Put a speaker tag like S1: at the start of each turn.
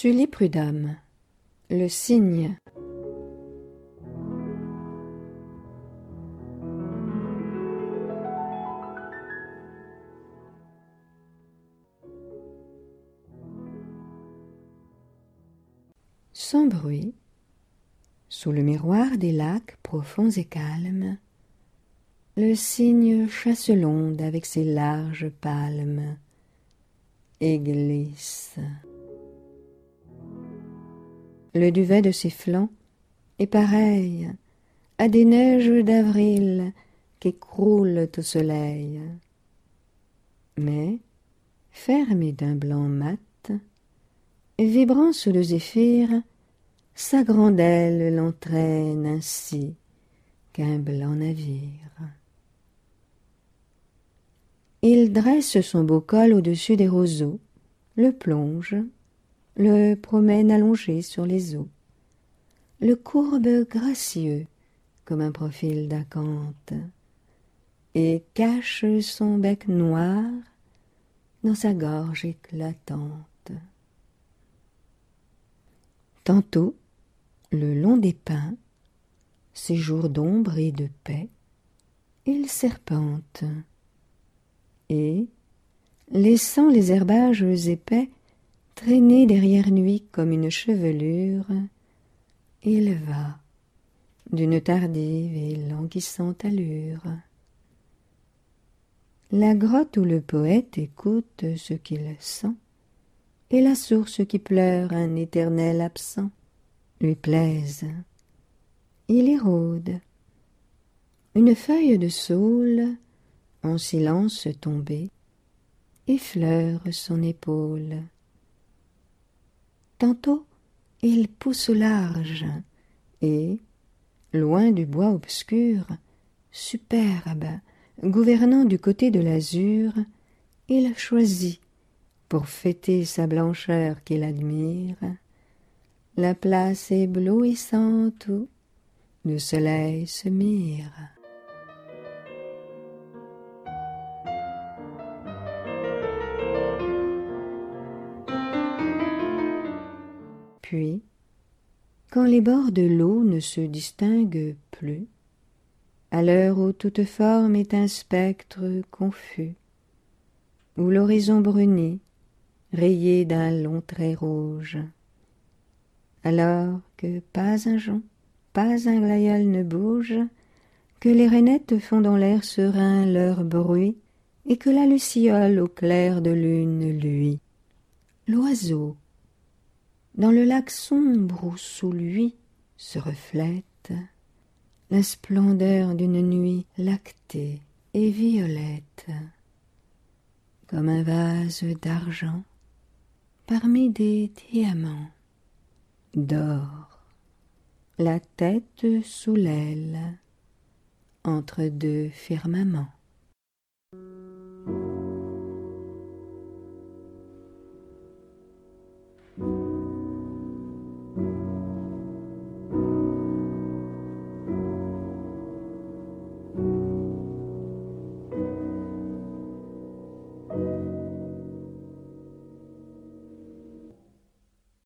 S1: Sully Prudhomme, le cygne. Sans bruit, sous le miroir des lacs profonds et calmes, le cygne chasse l'onde avec ses larges palmes et glisse. Le duvet de ses flancs est pareil à des neiges d'avril qu'écroulent au soleil. Mais, fermé d'un blanc mat, vibrant sous le zéphyr, sa grande aile l'entraîne ainsi qu'un blanc navire. Il dresse son beau col au-dessus des roseaux, le plonge, le promène allongé sur les eaux, le courbe gracieux comme un profil d'acanthe, et cache son bec noir dans sa gorge éclatante. Tantôt, le long des pins, ces jours d'ombre et de paix, il serpente, et, laissant les herbages épais traîner derrière lui comme une chevelure, il va d'une tardive et languissante allure. La grotte où le poète écoute ce qu'il sent, et la source qui pleure un éternel absent, lui plaisent. Il y rôde. Une feuille de saule, en silence tombée, effleure son épaule. Tantôt, il pousse au large, et, loin du bois obscur, superbe, gouvernant du côté de l'azur, il choisit, pour fêter sa blancheur qu'il admire, la place éblouissante où le soleil se mire. Puis, quand les bords de l'eau ne se distinguent plus, à l'heure où toute forme est un spectre confus, où l'horizon brunit, rayé d'un long trait rouge, alors que pas un jonc, pas un glaïeul ne bouge, que les rainettes font dans l'air serein leur bruit, et que la luciole au clair de lune luit. L'oiseau, dans le lac sombre où sous lui se reflète la splendeur d'une nuit lactée et violette, comme un vase d'argent parmi des diamants d'or, la tête sous l'aile entre deux firmaments.